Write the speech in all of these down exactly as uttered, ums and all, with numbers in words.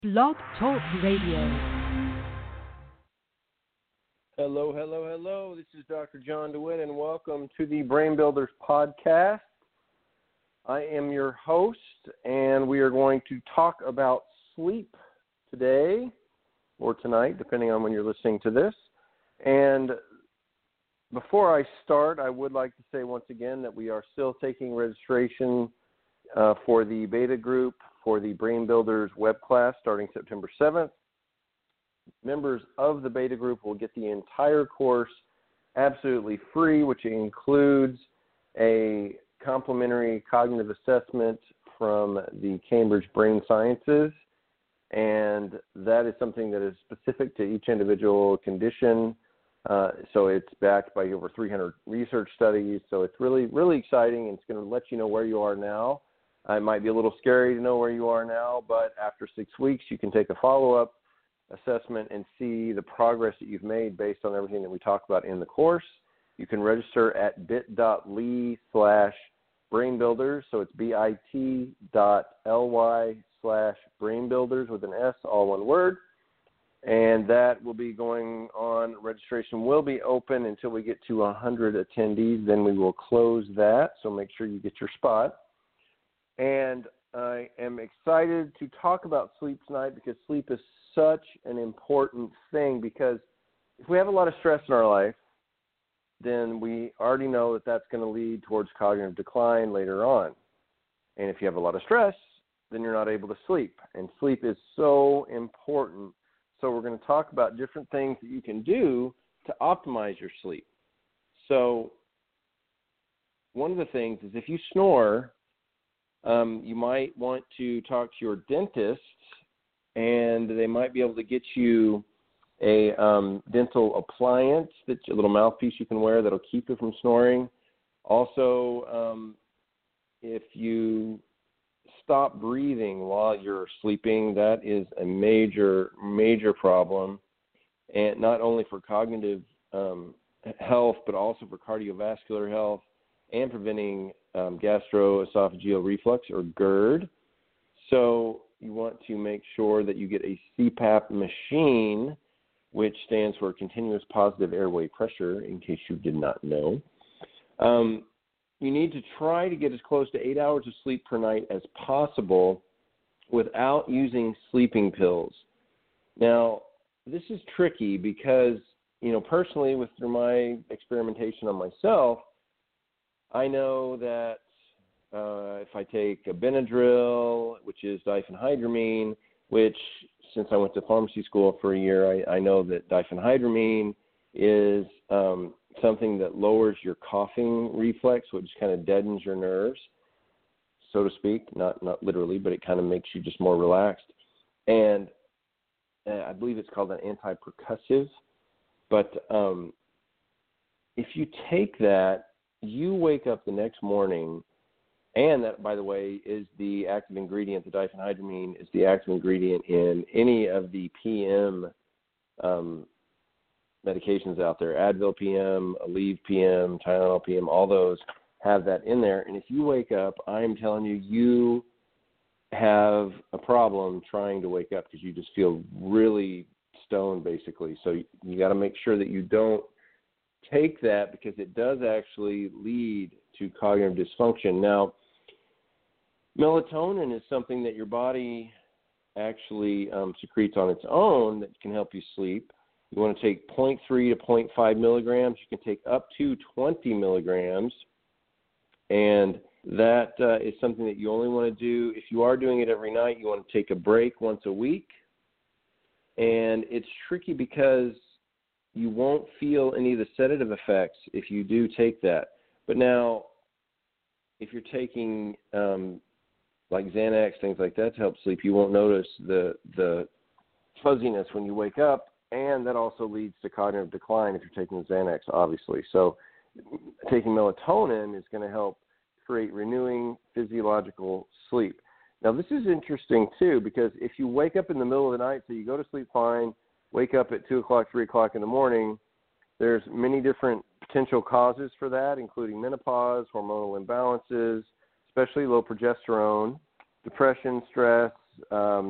Blog Talk Radio. Hello, hello, hello. This is Doctor John DeWitt, and welcome to the Brain Builders Podcast. I am your host, and we are going to talk about sleep today, or tonight, depending on when you're listening to this. And before I start, I would like to say once again that we are still taking registration uh, for the beta group for the Brain Builders web class starting September seventh. Members of the beta group will get the entire course absolutely free, which includes a complimentary cognitive assessment from the Cambridge Brain Sciences, and that is something that is specific to each individual condition. Uh, so it's backed by over three hundred research studies, so it's really, really exciting, and it's going to let you know where you are now. Uh, it might be a little scary to know where you are now, but after six weeks, you can take a follow-up assessment and see the progress that you've made based on everything that we talk about in the course. You can register at bit.ly slash brainbuilders, so it's bit.ly slash brainbuilders with an S, all one word. And that will be going on. Registration will be open until we get to one hundred attendees. Then we will close that, so make sure you get your spot. And I am excited to talk about sleep tonight because sleep is such an important thing, because if we have a lot of stress in our life, then we already know that that's going to lead towards cognitive decline later on. And if you have a lot of stress, then you're not able to sleep. And sleep is so important. So we're going to talk about different things that you can do to optimize your sleep. So one of the things is if you snore, um, you might want to talk to your dentist, and they might be able to get you a um, dental appliance, that's a little mouthpiece you can wear that'll keep you from snoring. Also, um, if you stop breathing while you're sleeping, that is a major, major problem, and not only for cognitive um, health, but also for cardiovascular health and preventing um, gastroesophageal reflux, or GERD. So you want to make sure that you get a C PAP machine, which stands for continuous positive airway pressure, in case you did not know. Um, you need to try to get as close to eight hours of sleep per night as possible without using sleeping pills. Now, this is tricky because, you know, personally, with through my experimentation on myself, I know that uh, if I take a Benadryl, which is diphenhydramine, which since I went to pharmacy school for a year, I, I know that diphenhydramine is um, something that lowers your coughing reflex, which kind of deadens your nerves, so to speak. Not not literally, but it kind of makes you just more relaxed. And uh, I believe it's called an antipercussive. But um, if you take that, you wake up the next morning, and that, by the way, is the active ingredient. The diphenhydramine is the active ingredient in any of the P M um, medications out there. Advil P M, Aleve P M, Tylenol P M, all those have that in there. And if you wake up, I'm telling you, you have a problem trying to wake up because you just feel really stoned, basically. So you, you got to make sure that you don't take that, because it does actually lead to cognitive dysfunction. Now, melatonin is something that your body actually um, secretes on its own that can help you sleep. You want to take zero point three to zero point five milligrams. You can take up to twenty milligrams, and that uh, is something that you only want to do. If you are doing it every night, you want to take a break once a week. And it's tricky because you won't feel any of the sedative effects if you do take that. But now, if you're taking um, like Xanax, things like that to help sleep, you won't notice the the fuzziness when you wake up, and that also leads to cognitive decline if you're taking Xanax, obviously. So taking melatonin is going to help create renewing physiological sleep. Now, this is interesting, too, because if you wake up in the middle of the night, so you go to sleep fine, wake up at two o'clock, three o'clock in the morning, there's many different potential causes for that, including menopause, hormonal imbalances, especially low progesterone, depression, stress, um,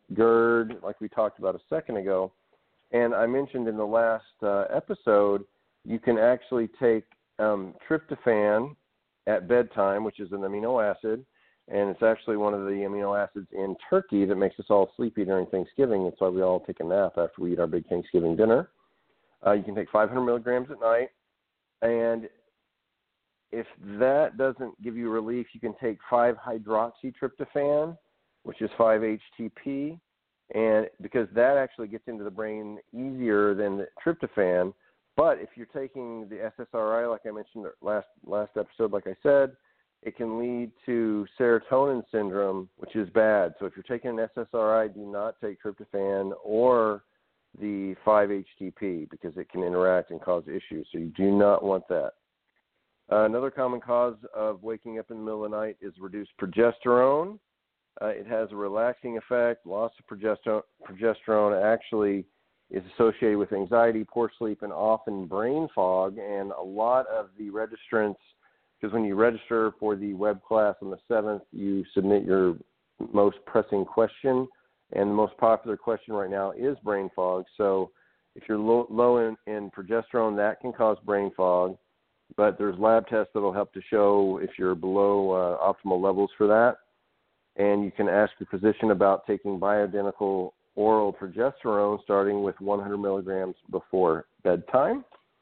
GERD, like we talked about a second ago. And I mentioned in the last uh, episode, you can actually take um, tryptophan at bedtime, which is an amino acid, and it's actually one of the amino acids in turkey that makes us all sleepy during Thanksgiving. That's why we all take a nap after we eat our big Thanksgiving dinner. Uh, you can take five hundred milligrams at night, and if that doesn't give you relief, you can take five hydroxytryptophan, which is five H T P, and because that actually gets into the brain easier than the tryptophan. But if you're taking the S S R I, like I mentioned last last episode, like I said, it can lead to serotonin syndrome, which is bad. So if you're taking an S S R I, do not take tryptophan or the five H T P because it can interact and cause issues. So you do not want that. Uh, another common cause of waking up in the middle of the night is reduced progesterone. Uh, it has a relaxing effect. Loss of progester- progesterone actually is associated with anxiety, poor sleep, and often brain fog. And a lot of the registrants, because when you register for the web class on the seventh, you submit your most pressing question. And the most popular question right now is brain fog. So if you're low, low in, in progesterone, that can cause brain fog. But there's lab tests that will help to show if you're below uh, optimal levels for that. And you can ask your physician about taking bioidentical oral progesterone starting with one hundred milligrams before bedtime.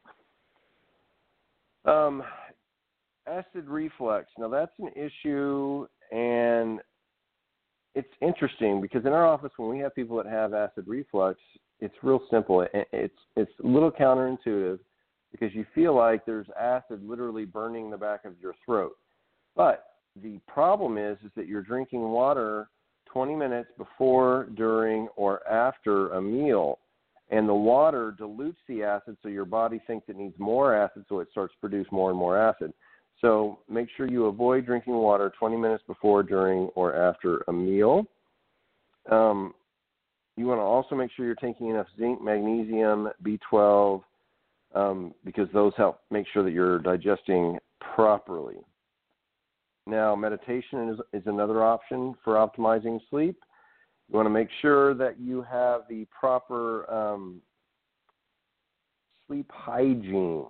Um, acid reflux. Now, that's an issue, and it's interesting because in our office, when we have people that have acid reflux, it's real simple. It's it's a little counterintuitive because you feel like there's acid literally burning the back of your throat. But the problem is, is that you're drinking water twenty minutes before, during, or after a meal, and the water dilutes the acid, so your body thinks it needs more acid, so it starts to produce more and more acid. So make sure you avoid drinking water twenty minutes before, during, or after a meal. Um, you want to also make sure you're taking enough zinc, magnesium, B twelve, um, because those help make sure that you're digesting properly. Now, meditation is, is another option for optimizing sleep. You want to make sure that you have the proper um, sleep hygiene.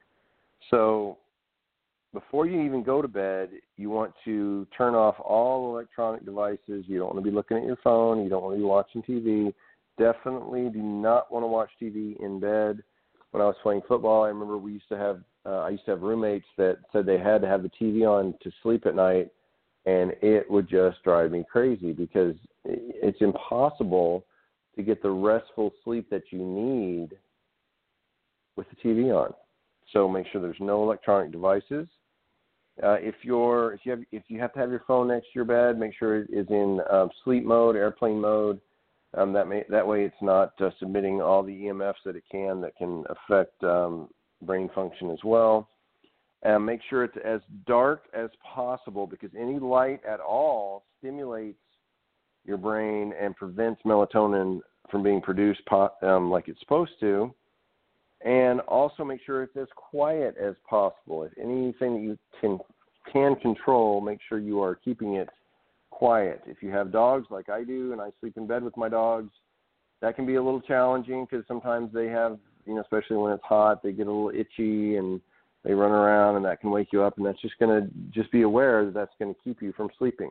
So before you even go to bed, you want to turn off all electronic devices. You don't want to be looking at your phone. You don't want to be watching T V. Definitely do not want to watch T V in bed. When I was playing football, I remember we used to have uh, I used to have roommates that said they had to have the T V on to sleep at night, and it would just drive me crazy because it's impossible to get the restful sleep that you need with the T V on. So make sure there's no electronic devices. Uh, if you're if you have if you have to have your phone next to your bed, make sure it is in um, sleep mode, airplane mode. Um, that may that way it's not uh, submitting all the E M Fs that it can that can affect um, brain function as well. And make sure it's as dark as possible because any light at all stimulates your brain and prevents melatonin from being produced um, like it's supposed to. And also make sure it's as quiet as possible. If anything that you can can control, make sure you are keeping it quiet. If you have dogs like I do and I sleep in bed with my dogs, that can be a little challenging because sometimes they have, you know, especially when it's hot, they get a little itchy and they run around and that can wake you up, and that's just going to just be aware that that's going to keep you from sleeping.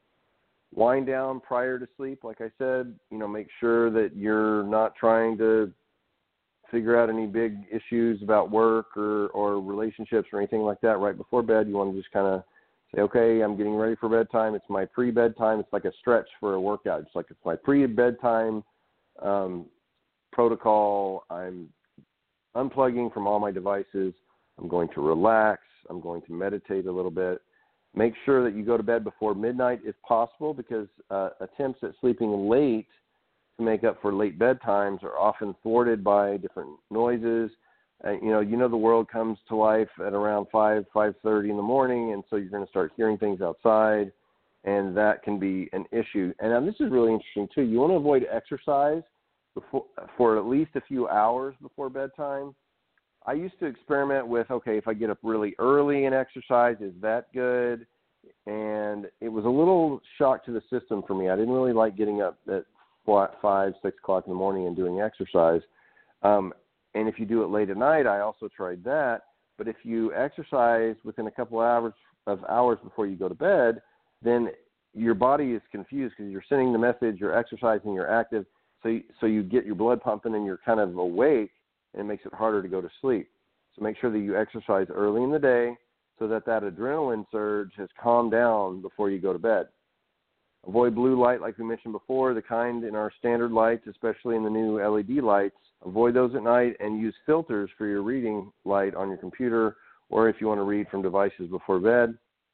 Wind down prior to sleep, like I said, you know, make sure that you're not trying to figure out any big issues about work or, or relationships or anything like that right before bed. You want to just kind of say, okay, I'm getting ready for bedtime. It's my pre-bedtime. It's like a stretch for a workout. It's like it's my pre-bedtime um, protocol. I'm unplugging from all my devices. I'm going to relax. I'm going to meditate a little bit. Make sure that you go to bed before midnight if possible because uh, attempts at sleeping late to make up for late bedtimes are often thwarted by different noises. Uh, you know, you know the world comes to life at around five, five thirty in the morning, and so you're going to start hearing things outside, and that can be an issue. And um, this is really interesting, too. You want to avoid exercise before, for at least a few hours before bedtime. I used to experiment with, okay, if I get up really early and exercise, is that good? And it was a little shock to the system for me. I didn't really like getting up at five, six o'clock in the morning and doing exercise. Um, and if you do it late at night, I also tried that. But if you exercise within a couple hours of hours before you go to bed, then your body is confused because you're sending the message, you're exercising, you're active, so you, so you get your blood pumping and you're kind of awake, and it makes it harder to go to sleep. So make sure that you exercise early in the day so that that adrenaline surge has calmed down before you go to bed. Avoid blue light, like we mentioned before, the kind in our standard lights, especially in the new L E D lights. Avoid those at night and use filters for your reading light on your computer or if you want to read from devices before bed.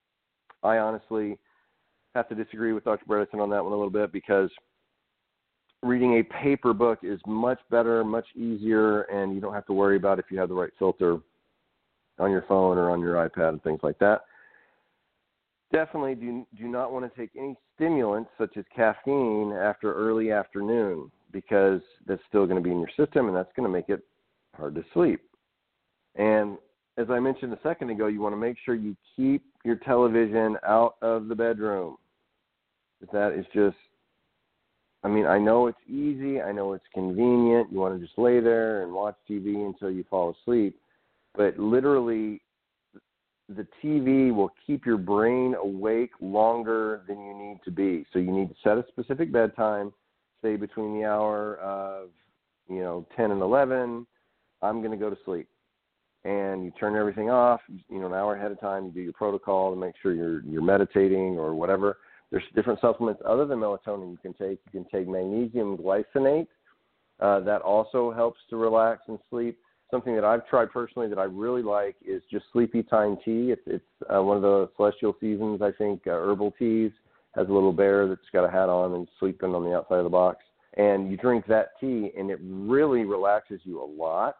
I honestly have to disagree with Doctor Bredesen on that one a little bit because reading a paper book is much better, much easier, and you don't have to worry about if you have the right filter on your phone or on your iPad and things like that. Definitely do, do not want to take any stimulants such as caffeine after early afternoon because that's still going to be in your system and that's going to make it hard to sleep. And as I mentioned a second ago, you want to make sure you keep your television out of the bedroom. That is just, I mean, I know it's easy. I know it's convenient. You want to just lay there and watch T V until you fall asleep. But literally, the T V will keep your brain awake longer than you need to be. So you need to set a specific bedtime, say between the hour of, you know, ten and eleven, I'm going to go to sleep. And you turn everything off, you know, an hour ahead of time, you do your protocol to make sure you're you're meditating or whatever. There's different supplements other than melatonin you can take. You can take magnesium glycinate. Uh, that also helps to relax and sleep. Something that I've tried personally that I really like is just Sleepy Time tea. It's, it's uh, one of the Celestial Seasons, I think, uh, herbal teas. Has a little bear that's got a hat on and sleeping on the outside of the box. And you drink that tea, and it really relaxes you a lot.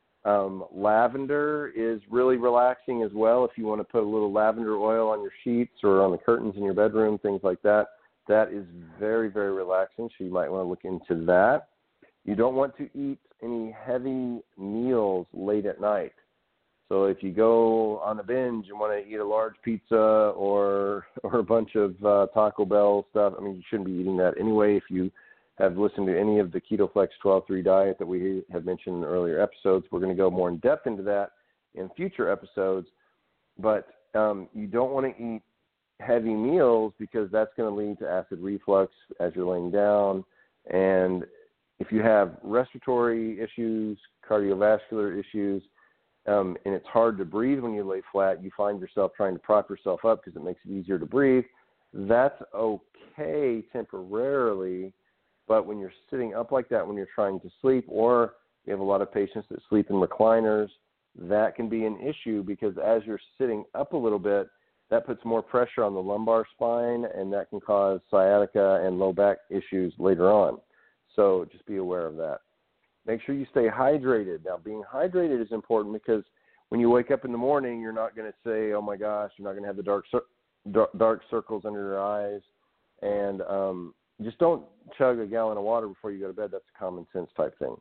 Um, lavender is really relaxing as well. If you want to put a little lavender oil on your sheets or on the curtains in your bedroom, things like that, that is very, very relaxing. So you might want to look into that. You don't want to eat any heavy meals late at night. So if you go on a binge and want to eat a large pizza or or a bunch of uh, Taco Bell stuff, I mean, you shouldn't be eating that anyway. If you have listened to any of the KetoFlex twelve three diet that we have mentioned in earlier episodes, we're going to go more in depth into that in future episodes. But um, you don't want to eat heavy meals because that's going to lead to acid reflux as you're laying down. And if you have respiratory issues, cardiovascular issues, um, and it's hard to breathe when you lay flat, you find yourself trying to prop yourself up because it makes it easier to breathe. That's okay temporarily. But when you're sitting up like that, when you're trying to sleep, or you have a lot of patients that sleep in recliners, that can be an issue because as you're sitting up a little bit, that puts more pressure on the lumbar spine, and that can cause sciatica and low back issues later on. So just be aware of that. Make sure you stay hydrated. Now, being hydrated is important because when you wake up in the morning, you're not going to say, oh, my gosh, you're not going to have the dark, dark, dark circles under your eyes, and um, just don't chug a gallon of water before you go to bed. That's a common sense type thing.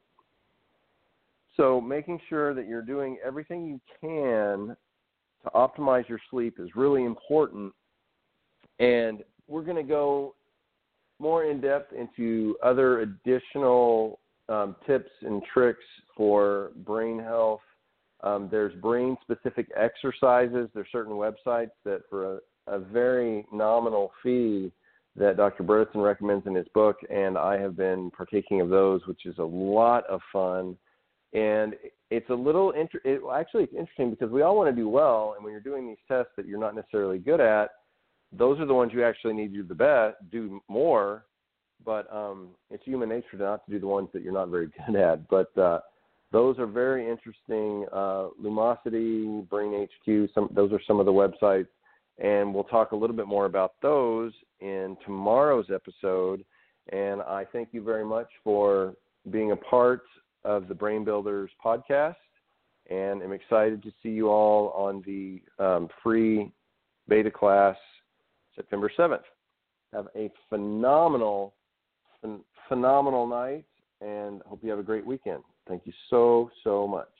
So making sure that you're doing everything you can to optimize your sleep is really important. And we're going to go more in depth into other additional um, tips and tricks for brain health. Um, there's brain-specific exercises. There's certain websites that for a, a very nominal fee that Doctor Bredesen recommends in his book, and I have been partaking of those, which is a lot of fun. And it's a little, inter- it, well, actually it's interesting because we all want to do well, and when you're doing these tests that you're not necessarily good at, those are the ones you actually need to do the best, do more, but um, it's human nature not to do the ones that you're not very good at. But uh, those are very interesting. Uh, Lumosity, Brain H Q, some, those are some of the websites. And we'll talk a little bit more about those in tomorrow's episode. And I thank you very much for being a part of the Brain Builders podcast. And I'm excited to see you all on the um, free beta class September seventh. Have a phenomenal, ph- phenomenal night, and hope you have a great weekend. Thank you so, so much.